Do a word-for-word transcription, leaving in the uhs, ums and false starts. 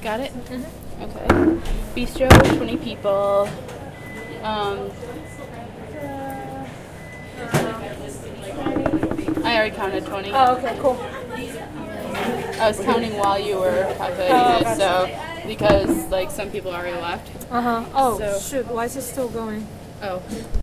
Got it? Mm-hmm. Okay. Bistro, twenty people. Um, I already counted twenty. Oh, okay, cool. I was counting while you were calculating Oh, it, gotcha. so because like some people already left. Uh huh. Oh, So- shoot. Why is it still going? Oh.